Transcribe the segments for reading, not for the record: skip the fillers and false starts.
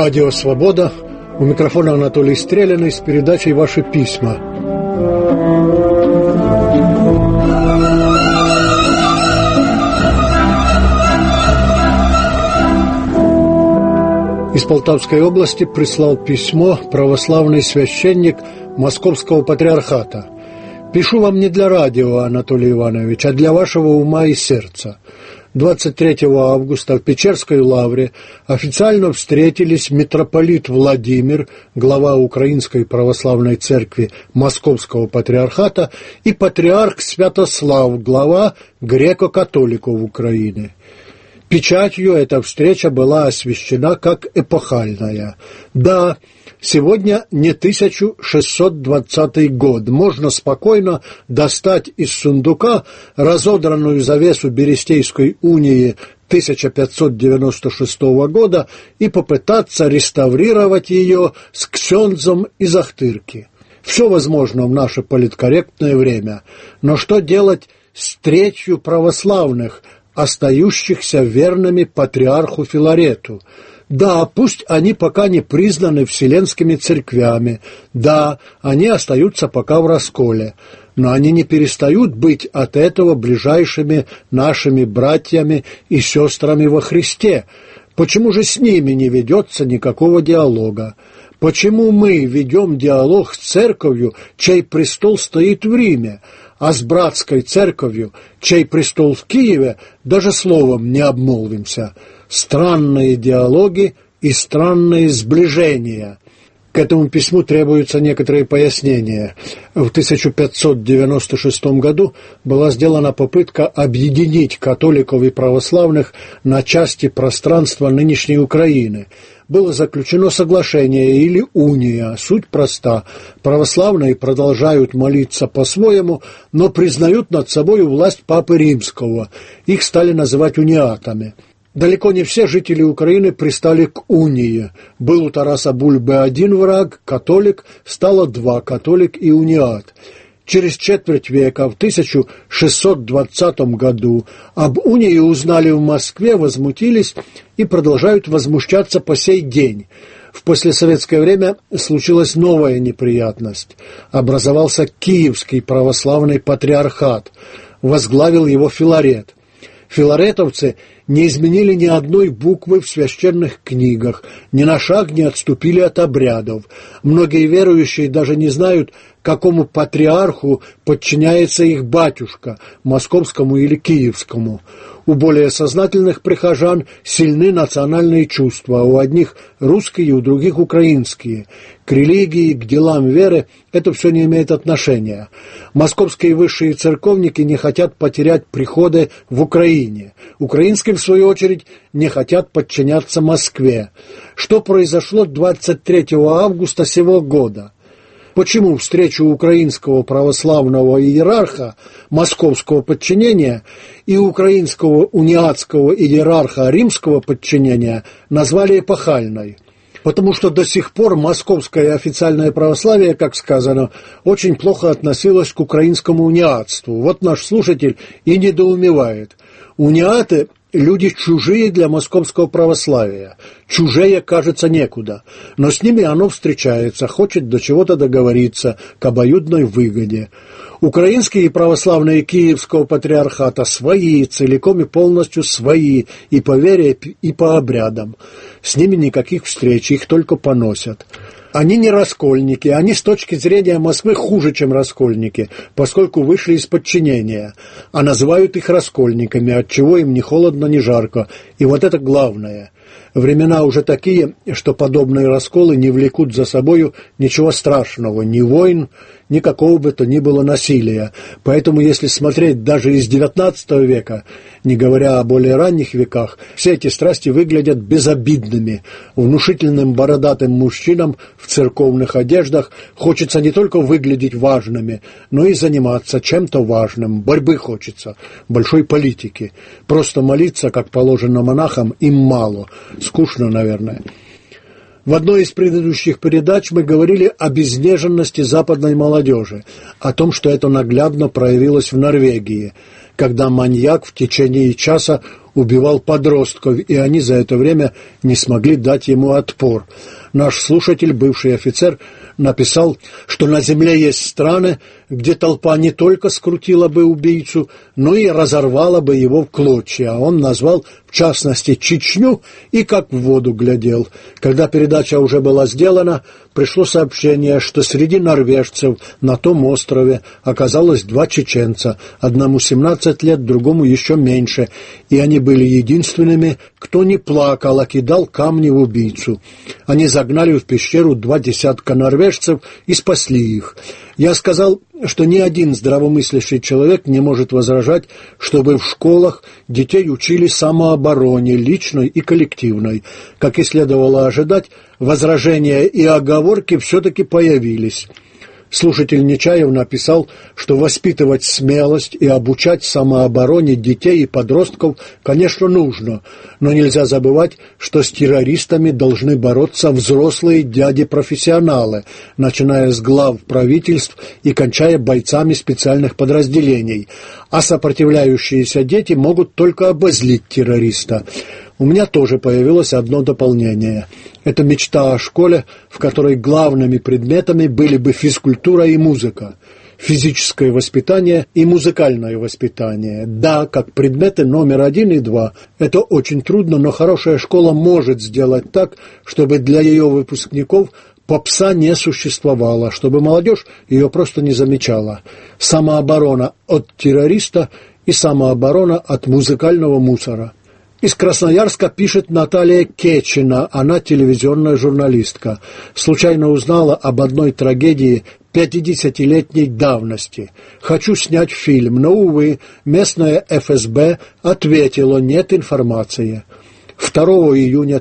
Радио «Свобода». У микрофона Анатолий Стрелянный с передачей «Ваши письма». Из Полтавской области прислал письмо православный священник Московского патриархата. «Пишу вам не для радио, Анатолий Иванович, а для вашего ума и сердца. 23 августа в Печерской лавре официально встретились митрополит Владимир, глава Украинской православной церкви Московского патриархата, и патриарх Святослав, глава греко-католиков Украины. Печатью эта встреча была освящена как эпохальная. Да, сегодня не 1620 год. Можно спокойно достать из сундука разодранную завесу Берестейской унии 1596 года и попытаться реставрировать ее с ксензом из Ахтырки. Все возможно в наше политкорректное время. Но что делать с третью православных, остающихся верными патриарху Филарету? Да, пусть они пока не признаны вселенскими церквями, да, они остаются пока в расколе, но они не перестают быть от этого ближайшими нашими братьями и сестрами во Христе. Почему же с ними не ведется никакого диалога? Почему мы ведем диалог с церковью, чей престол стоит в Риме, а с братской церковью, чей престол в Киеве, даже словом не обмолвимся? Странные диалоги и странные сближения. К этому письму требуются некоторые пояснения. В 1596 году была сделана попытка объединить католиков и православных на части пространства нынешней Украины. Было заключено соглашение или уния. Суть проста. Православные продолжают молиться по-своему, но признают над собой власть Папы Римского. Их стали называть униатами. Далеко не все жители Украины пристали к унии. Был у Тараса Бульбы один враг, католик, стало два, католик и униат. Через четверть века, в 1620 году, об унии узнали в Москве, возмутились и продолжают возмущаться по сей день. В послесоветское время случилась новая неприятность. Образовался Киевский православный патриархат. Возглавил его Филарет. Филаретовцы не изменили ни одной буквы в священных книгах, ни на шаг не отступили от обрядов. Многие верующие даже не знают, какому патриарху подчиняется их батюшка, московскому или киевскому. У более сознательных прихожан сильны национальные чувства, у одних русские, у других украинские. К религии, к делам веры это все не имеет отношения. Московские высшие церковники не хотят потерять приходы в Украине. Украинские, в свою очередь, не хотят подчиняться Москве. Что произошло 23 августа сего года? Почему встречу украинского православного иерарха московского подчинения и украинского униатского иерарха римского подчинения назвали эпохальной? Потому что до сих пор московское официальное православие, как сказано, очень плохо относилось к украинскому униатству. Вот наш слушатель и недоумевает. Униаты – люди чужие для московского православия. Чужие, кажется, некуда. Но с ними оно встречается, хочет до чего-то договориться, к обоюдной выгоде. Украинские православные Киевского патриархата свои, целиком и полностью свои, и по вере, и по обрядам. С ними никаких встреч, их только поносят. Они не раскольники, они с точки зрения Москвы хуже, чем раскольники, поскольку вышли из подчинения, а называют их раскольниками, отчего им ни холодно, ни жарко. И вот это главное. Времена уже такие, что подобные расколы не влекут за собою ничего страшного, ни войн, ни какого бы то ни было насилия. Поэтому, если смотреть даже из XIX века, не говоря о более ранних веках, все эти страсти выглядят безобидными. Внушительным бородатым мужчинам в церковных одеждах хочется не только выглядеть важными, но и заниматься чем-то важным. Борьбы хочется, большой политики. Просто молиться, как положено монахам, им мало. Скучно, наверное. В одной из предыдущих передач мы говорили об изнеженности западной молодежи, о том, что это наглядно проявилось в Норвегии. когда маньяк в течение часа убивал подростков, и они за это время не смогли дать ему отпор. Наш слушатель, бывший офицер, написал, что на земле есть страны, где толпа не только скрутила бы убийцу, но и разорвала бы его в клочья. А он назвал, в частности, Чечню, и как в воду глядел. Когда передача уже была сделана, пришло сообщение, что среди норвежцев на том острове оказалось 2 чеченца, одному 17 лет, другому еще меньше, и они были единственными, кто не плакал, а кидал камни в убийцу. Они загнали в пещеру 2 десятка норвежцев и спасли их. Я сказал, что ни один здравомыслящий человек не может возражать, чтобы в школах детей учили самообороне, личной и коллективной. Как и следовало ожидать, возражения и оговорки все-таки появились. Слушатель Нечаев написал, что воспитывать смелость и обучать самообороне детей и подростков, конечно, нужно, но нельзя забывать, что с террористами должны бороться взрослые дяди-профессионалы, начиная с глав правительств и кончая бойцами специальных подразделений, а сопротивляющиеся дети могут только обозлить террориста. У меня тоже появилось одно дополнение. Это мечта о школе, в которой главными предметами были бы физкультура и музыка, физическое воспитание и музыкальное воспитание. Да, как предметы номер 1 и 2. Это очень трудно, но хорошая школа может сделать так, чтобы для ее выпускников попса не существовало, чтобы молодежь ее просто не замечала. Самооборона от террориста и самооборона от музыкального мусора. Из Красноярска пишет Наталья Кечина, она телевизионная журналистка. Случайно узнала об одной трагедии 50-летней давности. Хочу снять фильм, но, увы, местное ФСБ ответило: нет информации. 2 июня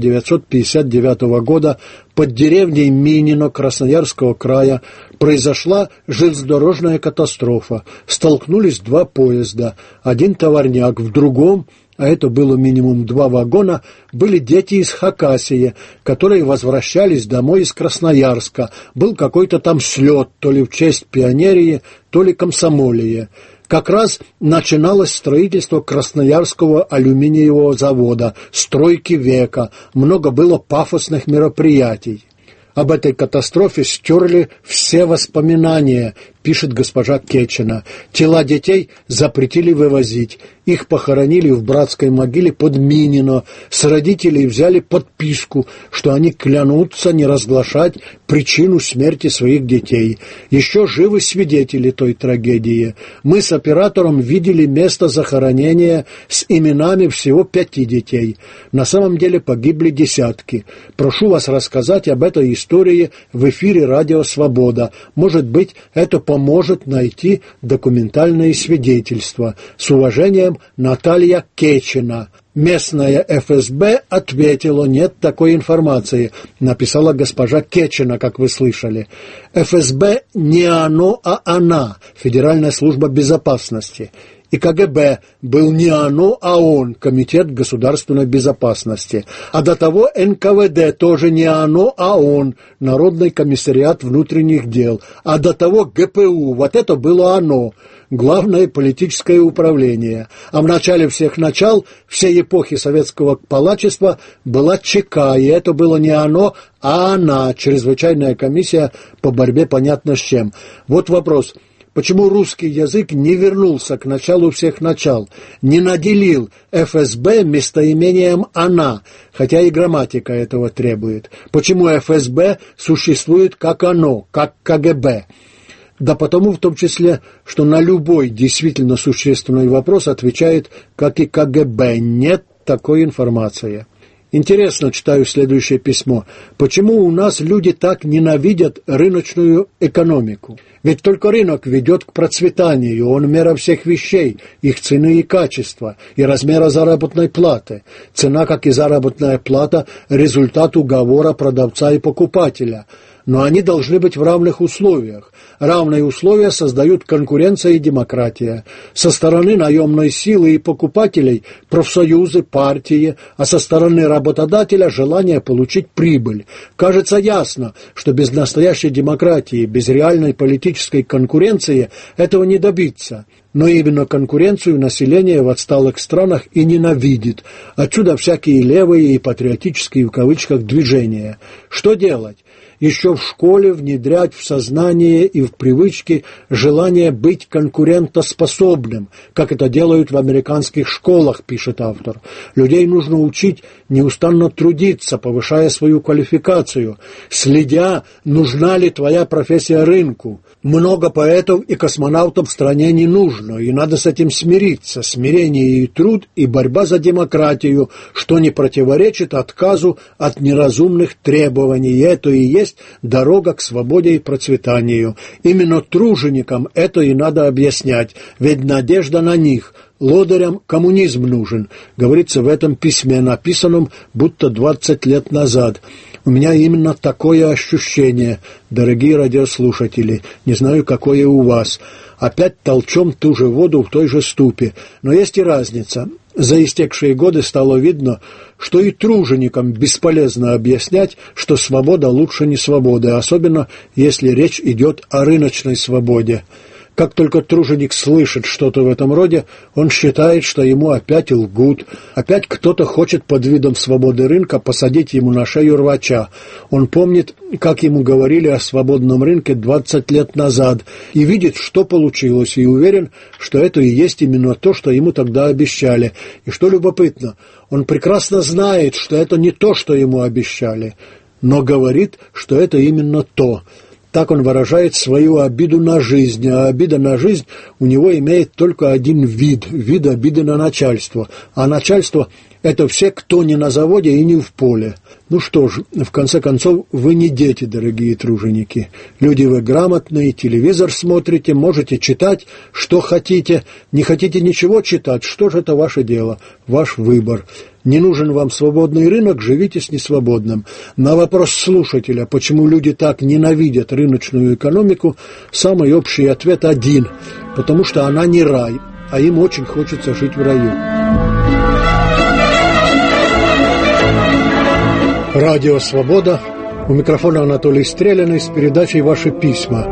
1959 года под деревней Минино Красноярского края произошла железнодорожная катастрофа. Столкнулись 2 поезда, один товарняк, в другом, а это было минимум 2 вагона, были дети из Хакасии, которые возвращались домой из Красноярска. Был какой-то там слет, то ли в честь пионерии, то ли комсомолии. Как раз начиналось строительство Красноярского алюминиевого завода, стройки века, много было пафосных мероприятий. Об этой катастрофе стерли все воспоминания, пишет госпожа Кечина. Тела детей запретили вывозить. Их похоронили в братской могиле под Минино. С родителей взяли подписку, что они клянутся не разглашать причину смерти своих детей. Еще живы свидетели той трагедии. Мы с оператором видели место захоронения с именами всего 5 детей. На самом деле погибли десятки. Прошу вас рассказать об этой истории в эфире «Радио Свобода». Может быть, это поможет найти документальные свидетельства. С уважением, Наталья Кечина. Местная ФСБ ответила: нет такой информации, написала госпожа Кечина, как вы слышали. ФСБ не оно, а она, Федеральная служба безопасности. И КГБ был не оно, а он, Комитет государственной безопасности. А до того НКВД тоже не оно, а он, Народный комиссариат внутренних дел. А до того ГПУ, вот это было оно, Главное политическое управление. А в начале всех начал, всей эпохи советского палачества, была ЧК, и это было не оно, а она, Чрезвычайная комиссия по борьбе понятно с чем. Вот вопрос. Почему русский язык не вернулся к началу всех начал, не наделил ФСБ местоимением «она», хотя и грамматика этого требует? Почему ФСБ существует как оно, как КГБ? Да потому в том числе, что на любой действительно существенный вопрос отвечает, как и КГБ, нет такой информации. Интересно, читаю следующее письмо. Почему у нас люди так ненавидят рыночную экономику? Ведь только рынок ведет к процветанию, он мера всех вещей, их цены и качества, и размера заработной платы. Цена, как и заработная плата, результат уговора продавца и покупателя. но они должны быть в равных условиях. Равные условия создают конкуренция и демократия. Со стороны наемной силы и покупателей – профсоюзы, партии, а со стороны работодателя – желание получить прибыль. Кажется ясно, что без настоящей демократии, без реальной политической конкуренции этого не добиться. Но именно конкуренцию население в отсталых странах и ненавидит. Отсюда всякие левые и патриотические в кавычках движения. Что делать? Еще в школе внедрять в сознание и в привычки желание быть конкурентоспособным, как это делают в американских школах, пишет автор. Людей нужно учить неустанно трудиться, повышая свою квалификацию, следя, нужна ли твоя профессия рынку. Много поэтов и космонавтов в стране не нужно, и надо с этим смириться. Смирение и труд, и борьба за демократию, что не противоречит отказу от неразумных требований. И это и есть дорога к свободе и процветанию. Именно труженикам это и надо объяснять, ведь надежда на них. Лодырям коммунизм нужен, говорится в этом письме, написанном будто 20 лет назад. У меня именно такое ощущение, дорогие радиослушатели, не знаю, какое у вас. Опять толчем ту же воду в той же ступе, но есть и разница. За истекшие годы стало видно, что и труженикам бесполезно объяснять, что свобода лучше не свободы, особенно если речь идет о рыночной свободе. Как только труженик слышит что-то в этом роде, он считает, что ему опять лгут, опять кто-то хочет под видом свободы рынка посадить ему на шею рвача. Он помнит, как ему говорили о свободном рынке 20 лет назад, и видит, что получилось, и уверен, что это и есть именно то, что ему тогда обещали. И что любопытно, он прекрасно знает, что это не то, что ему обещали, но говорит, что это именно то. Так он выражает свою обиду на жизнь, а обида на жизнь у него имеет только один вид обиды на начальство. А начальство – это все, кто не на заводе и не в поле. Ну что ж, в конце концов, вы не дети, дорогие труженики. Люди вы грамотные, телевизор смотрите, можете читать, что хотите. Не хотите ничего читать, что же это ваше дело, ваш выбор. Не нужен вам свободный рынок, живите с несвободным. На вопрос слушателя, почему люди так ненавидят рыночную экономику, самый общий ответ один – потому что она не рай, а им очень хочется жить в раю. Радио «Свобода». У микрофона Анатолий Стреляный с передачей «Ваши письма».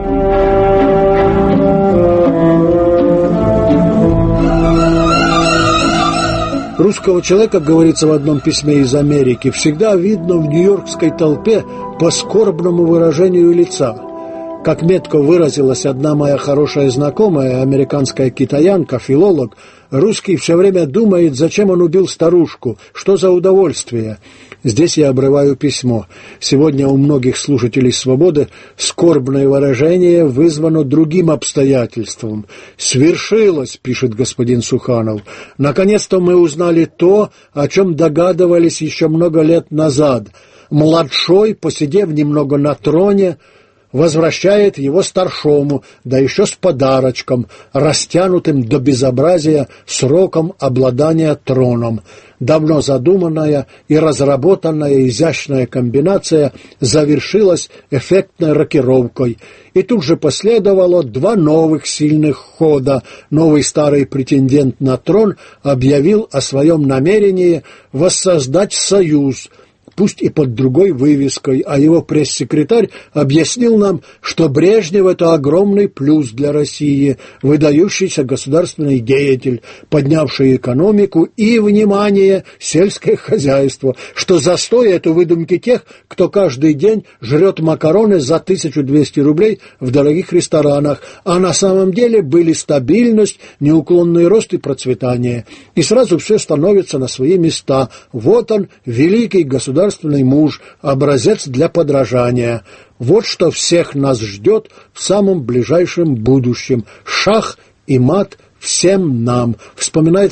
Русского человека, говорится в одном письме из Америки, всегда видно в нью-йоркской толпе по скорбному выражению лица. Как метко выразилась одна моя хорошая знакомая, американская китаянка, филолог, русский все время думает, зачем он убил старушку, что за удовольствие. Здесь я обрываю письмо. Сегодня у многих слушателей «Свободы» скорбное выражение вызвано другим обстоятельством. «Свершилось», — пишет господин Суханов. «Наконец-то мы узнали то, о чем догадывались еще много лет назад. Младшой, посидев немного на троне, возвращает его старшому, да еще с подарочком, растянутым до безобразия сроком обладания троном. Давно задуманная и разработанная изящная комбинация завершилась эффектной рокировкой. И тут же последовало два новых сильных хода. Новый старый претендент на трон объявил о своем намерении воссоздать союз, пусть и под другой вывеской, а его пресс-секретарь объяснил нам, что Брежнев – это огромный плюс для России, выдающийся государственный деятель, поднявший экономику и, внимание, сельское хозяйство, что застой – это выдумки тех, кто каждый день жрет макароны за 1200 рублей в дорогих ресторанах, а на самом деле были стабильность, неуклонный рост и процветание. И сразу все становится на свои места. Вот он, великий государственный муж, образец для подражания. Вот что всех нас ждет в самом ближайшем будущем. Шах и мат всем нам. Вспоминается, как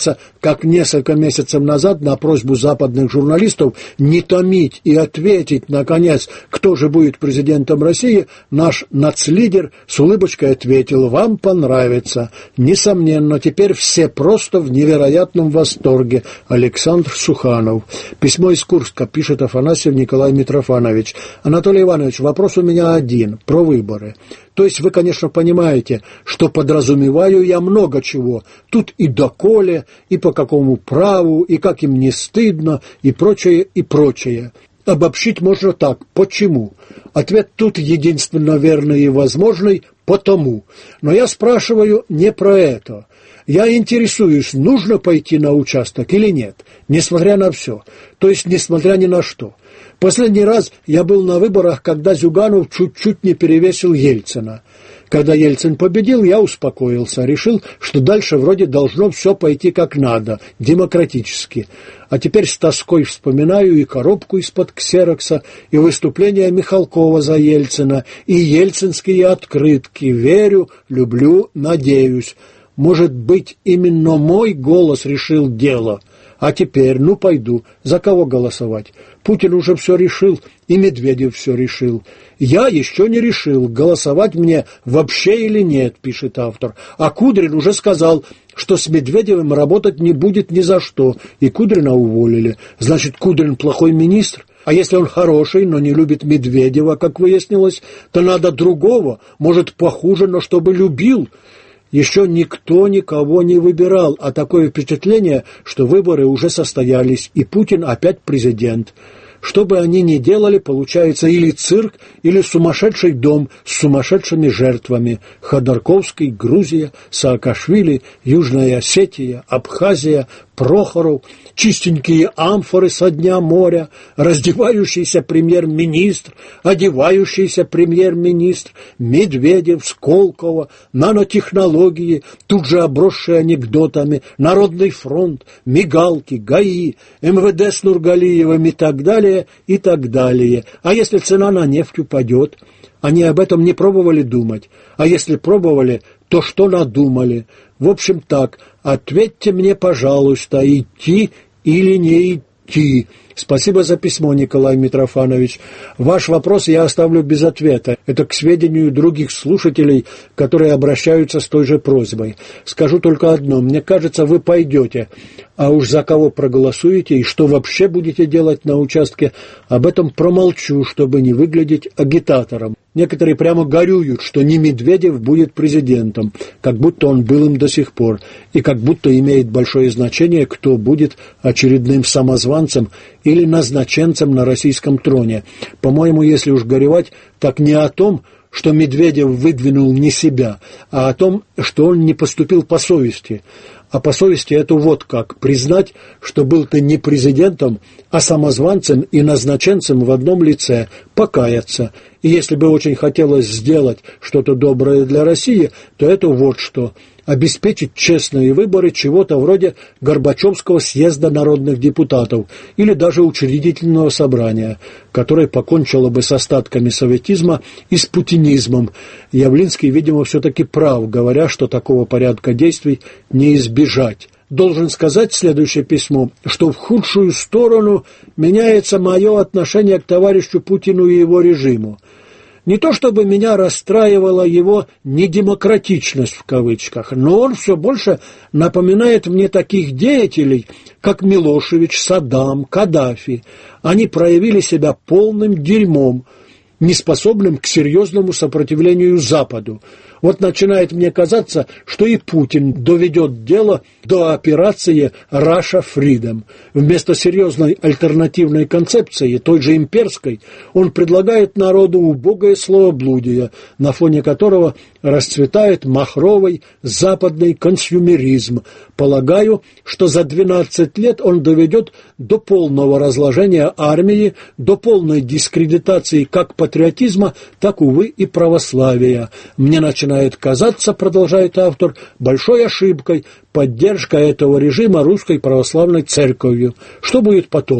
как несколько месяцев назад на просьбу западных журналистов не томить и ответить, наконец, кто же будет президентом России, наш нацлидер с улыбочкой ответил: «Вам понравится». Несомненно, теперь все просто в невероятном восторге. Александр Суханов. Письмо из Курска, пишет Афанасьев Николай Митрофанович. Анатолий Иванович, вопрос у меня один, про выборы. То есть вы, конечно, понимаете, что подразумеваю я много чего. Тут и доколе, и по какому праву, и как им не стыдно, и прочее, и прочее. Обобщить можно так. Почему? Ответ тут единственно верный и возможный – потому. Но я спрашиваю не про это. Я интересуюсь, нужно пойти на участок или нет, несмотря на все. То есть, несмотря ни на что. Последний раз я был на выборах, когда Зюганов чуть-чуть не перевесил Ельцина. Когда Ельцин победил, я успокоился, решил, что дальше вроде должно все пойти как надо, демократически. А теперь с тоской вспоминаю и коробку из-под ксерокса, и выступление Михалкова за Ельцина, и ельцинские открытки. Верю, люблю, надеюсь. Может быть, именно мой голос решил дело. А теперь, пойду. За кого голосовать? Путин уже все решил, и Медведев все решил. Я еще не решил, голосовать мне вообще или нет, пишет автор. А Кудрин уже сказал, что с Медведевым работать не будет ни за что, и Кудрина уволили. Значит, Кудрин плохой министр? А если он хороший, но не любит Медведева, как выяснилось, то надо другого, может, похуже, но чтобы любил. Еще никто никого не выбирал, а такое впечатление, что выборы уже состоялись, и Путин опять президент. Что бы они ни делали, получается или цирк, или сумасшедший дом с сумасшедшими жертвами. Ходорковский, Грузия, Саакашвили, Южная Осетия, Абхазия, Прохоров, чистенькие амфоры со дна моря, раздевающийся премьер-министр, одевающийся премьер-министр, Медведев, Сколково, нанотехнологии, тут же обросшие анекдотами, Народный фронт, мигалки, ГАИ, МВД с Нургалиевым и так далее, и так далее. А если цена на нефть упадет? Они об этом не пробовали думать. А если пробовали, то что надумали? В общем так, ответьте мне, пожалуйста, идти или не идти. Спасибо за письмо, Николай Митрофанович. Ваш вопрос я оставлю без ответа. Это к сведению других слушателей, которые обращаются с той же просьбой. Скажу только одно. Мне кажется, вы пойдете. А уж за кого проголосуете и что вообще будете делать на участке, об этом промолчу, чтобы не выглядеть агитатором. Некоторые прямо горюют, что не Медведев будет президентом, как будто он был им до сих пор, и как будто имеет большое значение, кто будет очередным самозванцем или назначенцем на российском троне. По-моему, если уж горевать, так не о том, что Медведев выдвинул не себя, а о том, что он не поступил по совести. А по совести это вот как: признать, что был ты не президентом, а самозванцем и назначенцем в одном лице, покаяться. И если бы очень хотелось сделать что-то доброе для России, то это вот что: обеспечить честные выборы чего-то вроде Горбачевского съезда народных депутатов или даже учредительного собрания, которое покончило бы с остатками советизма и с путинизмом. Явлинский, видимо, все-таки прав, говоря, что такого порядка действий не избежать. Должен сказать, следующее письмо, что в худшую сторону меняется мое отношение к товарищу Путину и его режиму. Не то чтобы меня расстраивала его «недемократичность» в кавычках, но он все больше напоминает мне таких деятелей, как Милошевич, Саддам, Каддафи. Они проявили себя полным дерьмом, неспособным к серьезному сопротивлению Западу. Вот начинает мне казаться, что и Путин доведет дело до операции «Russia Freedom». Вместо серьезной альтернативной концепции, той же имперской, он предлагает народу убогое словоблудие, на фоне которого расцветает махровый западный консюмеризм. Полагаю, что за 12 лет он доведет до полного разложения армии, до полной дискредитации как патриотизма, так, увы, и православия. Мне начинает казаться, продолжает автор, большой ошибкой поддержка этого режима русской православной церковью. Что будет потом?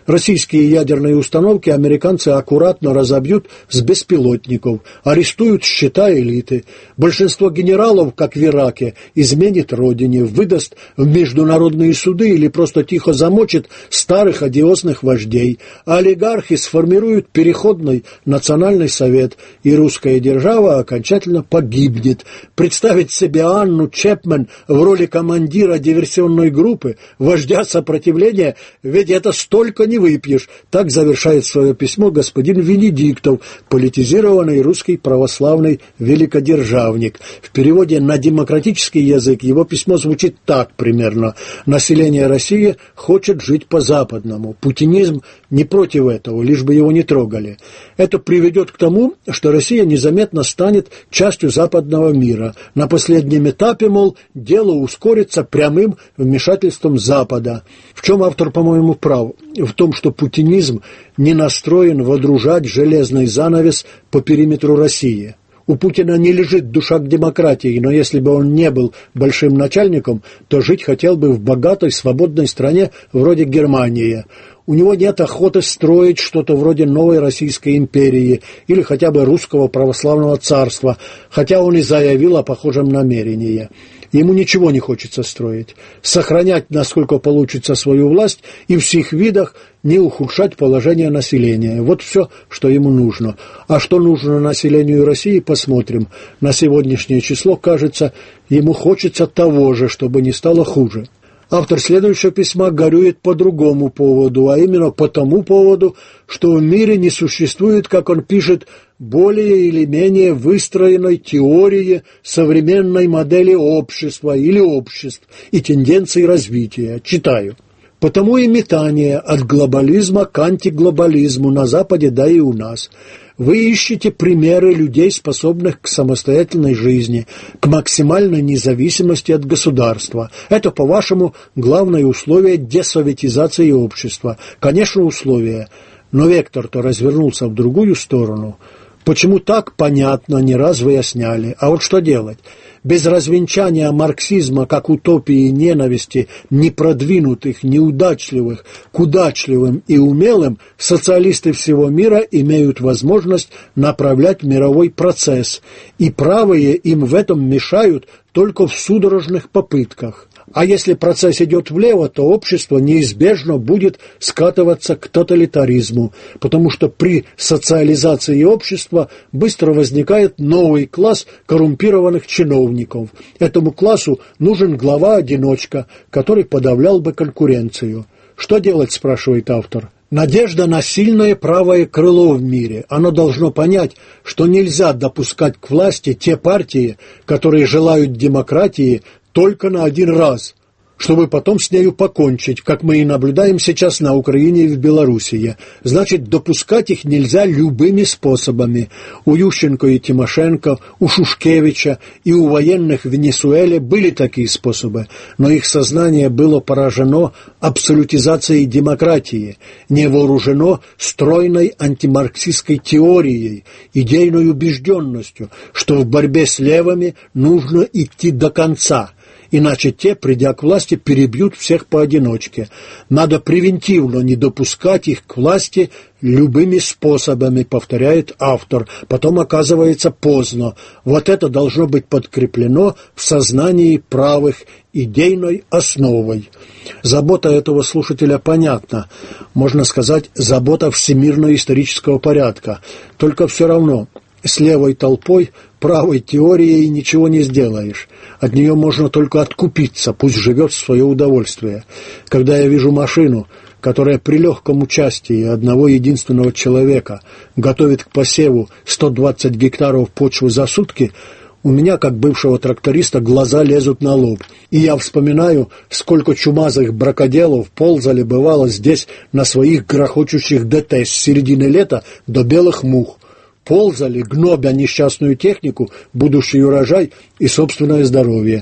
Российские ядерные установки американцы аккуратно разобьют с беспилотников, арестуют счета элиты. Большинство генералов, как в Ираке, изменит родине, выдаст в международные суды или просто тихо замочит старых одиозных вождей. А олигархи сформируют переходный национальный совет, и русская держава окончательно погибнет. Представить себе Анну Чепмен в роли командира диверсионной группы, вождя сопротивления, ведь это столько не выпьешь. Так завершает свое письмо господин Венедиктов, политизированный русский православный великодержавник. В переводе на демократический язык его письмо звучит так примерно. Население России хочет жить по-западному. Путинизм не против этого, лишь бы его не трогали. Это приведет к тому, что Россия незаметно станет частью западного мира. На последнем этапе, мол, дело ускорится прямым вмешательством Запада. В чем автор, по-моему, прав? В том, что путинизм не настроен водружать железный занавес по периметру России. У Путина не лежит душа к демократии, но если бы он не был большим начальником, то жить хотел бы в богатой, свободной стране вроде Германии. У него нет охоты строить что-то вроде новой Российской империи или хотя бы русского православного царства, хотя он и заявил о похожем намерении. Ему ничего не хочется строить. Сохранять, насколько получится, свою власть и в всех видах не ухудшать положение населения. Вот все, что ему нужно. А что нужно населению России, посмотрим. На сегодняшнее число, кажется, ему хочется того же, чтобы не стало хуже. Автор следующего письма горюет по другому поводу, а именно по тому поводу, что в мире не существует, как он пишет, более или менее выстроенной теории современной модели общества или обществ и тенденций развития. Читаю. Потому и метание от глобализма к антиглобализму на Западе, да и у нас. Вы ищете примеры людей, способных к самостоятельной жизни, к максимальной независимости от государства. Это, по-вашему, главное условие десоветизации общества. Конечно, условие, но вектор-то развернулся в другую сторону. Почему так, понятно, не раз выясняли. А вот что делать? Без развенчания марксизма как утопии ненависти непродвинутых, неудачливых к удачливым и умелым, социалисты всего мира имеют возможность направлять мировой процесс, и правые им в этом мешают только в судорожных попытках. А если процесс идет влево, то общество неизбежно будет скатываться к тоталитаризму, потому что при социализации общества быстро возникает новый класс коррумпированных чиновников. Этому классу нужен глава-одиночка, который подавлял бы конкуренцию. Что делать, спрашивает автор? Надежда на сильное правое крыло в мире. Оно должно понять, что нельзя допускать к власти те партии, которые желают демократии только на один раз, чтобы потом с нею покончить, как мы и наблюдаем сейчас на Украине и в Белоруссии. Значит, допускать их нельзя любыми способами. У Ющенко и Тимошенко, у Шушкевича и у военных в Венесуэле были такие способы, но их сознание было поражено абсолютизацией демократии, не вооружено стройной антимарксистской теорией, идейной убежденностью, что в борьбе с левыми нужно идти до конца. Иначе те, придя к власти, перебьют всех поодиночке. Надо превентивно не допускать их к власти любыми способами, повторяет автор. Потом оказывается поздно. Вот это должно быть подкреплено в сознании правых идейной основой. Забота этого слушателя понятна. Можно сказать, забота всемирно-исторического порядка. Только все равно с левой толпой, правой теорией ничего не сделаешь. От нее можно только откупиться, пусть живет в свое удовольствие. Когда я вижу машину, которая при легком участии одного единственного человека готовит к посеву 120 гектаров почвы за сутки, у меня, как бывшего тракториста, глаза лезут на лоб. И я вспоминаю, сколько чумазых бракоделов ползали, бывало, здесь на своих грохочущих ДТ с середины лета до белых мух. Ползали, гнобя несчастную технику, будущий урожай и собственное здоровье.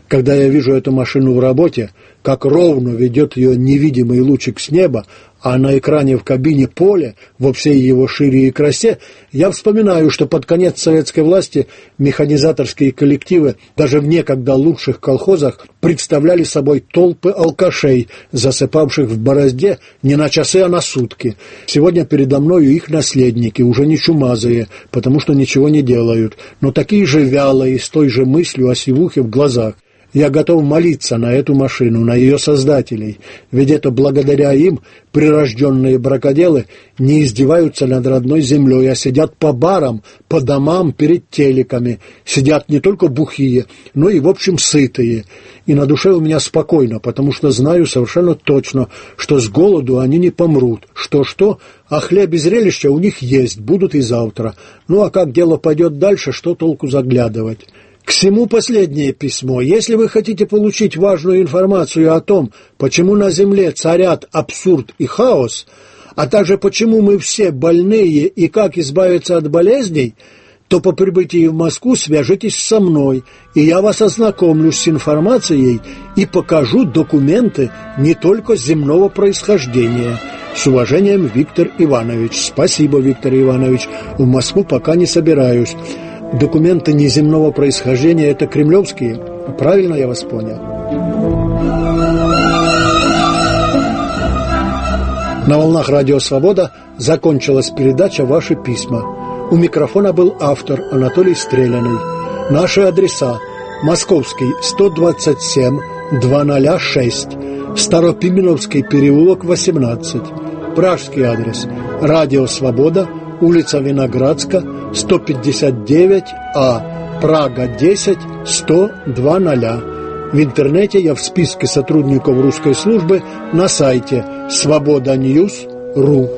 Когда я вижу эту машину в работе, как ровно ведет ее невидимый лучик с неба, а на экране в кабине поле во всей его шире и красе, я вспоминаю, что под конец советской власти механизаторские коллективы даже в некогда лучших колхозах представляли собой толпы алкашей, засыпавших в борозде не на часы, а на сутки. Сегодня передо мною их наследники, уже не чумазые, потому что ничего не делают, но такие же вялые, с той же мыслью о сивухе в глазах. Я готов молиться на эту машину, на ее создателей, ведь это благодаря им прирожденные бракоделы не издеваются над родной землей, а сидят по барам, по домам, перед телеками. Сидят не только бухие, но и, в общем, сытые. И на душе у меня спокойно, потому что знаю совершенно точно, что с голоду они не помрут. Что-что, а хлеб и зрелища у них есть, будут и завтра. Ну а как дело пойдет дальше, что толку заглядывать? К всему последнее письмо. Если вы хотите получить важную информацию о том, почему на Земле царят абсурд и хаос, а также почему мы все больные и как избавиться от болезней, то по прибытии в Москву свяжитесь со мной, и я вас ознакомлю с информацией и покажу документы не только земного происхождения. С уважением, Виктор Иванович. Спасибо, Виктор Иванович. В Москву пока не собираюсь. Документы неземного происхождения – это кремлевские. Правильно я вас понял? На волнах Радио Свобода закончилась передача «Ваши письма». У микрофона был автор Анатолий Стреляный. Наши адреса: Московский, 127-206, Старопименовский переулок, 18. Пражский адрес: Радио Свобода, улица Виноградска, 159А, Прага, 10, 100-200. В интернете я в списке сотрудников русской службы на сайте svoboda.news.ru.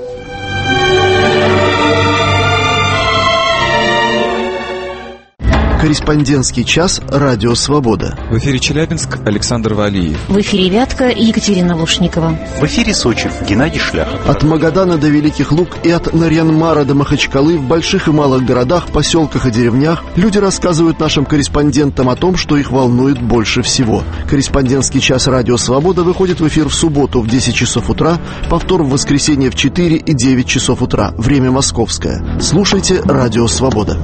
Корреспондентский час «Радио Свобода». В эфире Челябинск, Александр Валиев. В эфире Вятка, Екатерина Лушникова. В эфире Сочи, Геннадий Шляхов. От Магадана до Великих Луг и от Нарьян-Мара до Махачкалы в больших и малых городах, поселках и деревнях люди рассказывают нашим корреспондентам о том, что их волнует больше всего. Корреспондентский час «Радио Свобода» выходит в эфир в субботу в 10 часов утра, повтор в воскресенье в 4 и 9 часов утра. Время московское. Слушайте «Радио Свобода».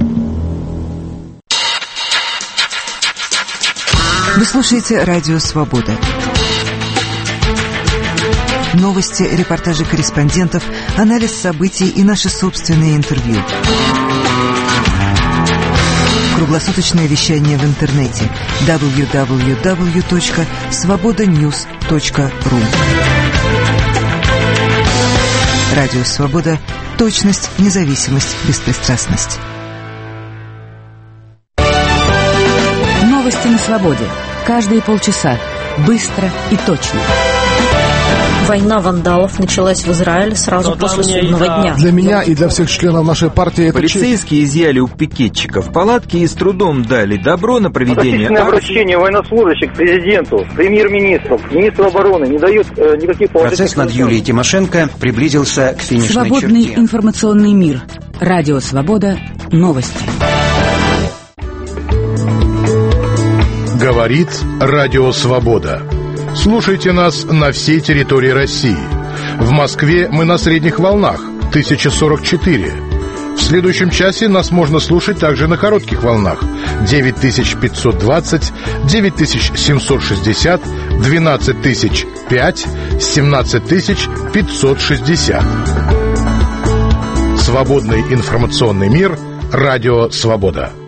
Вы слушаете «Радио Свобода». Новости, репортажи корреспондентов, анализ событий и наши собственные интервью. Круглосуточное вещание в интернете www.svobodanews.ru. Радио Свобода. Точность, независимость, беспристрастность. Новости на свободе. Каждые полчаса. Быстро и точно. Война вандалов началась в Израиле сразу после судного дня. Для меня и для всех членов нашей партии это полицейские изъяли у пикетчиков палатки и с трудом дали добро на проведение... обращение военнослужащих к президенту, премьер-министру, министру обороны не дает никаких положительных... Процесс над Юлией Тимошенко приблизился к финишной Свободный черте. информационный мир. Радио Свобода. Новости. Говорит Радио Свобода. Слушайте нас на всей территории России. В Москве мы на средних волнах 1044. В следующем часе нас можно слушать также на коротких волнах 9520, 9760, 12005, 17560. Свободный информационный мир. Радио Свобода.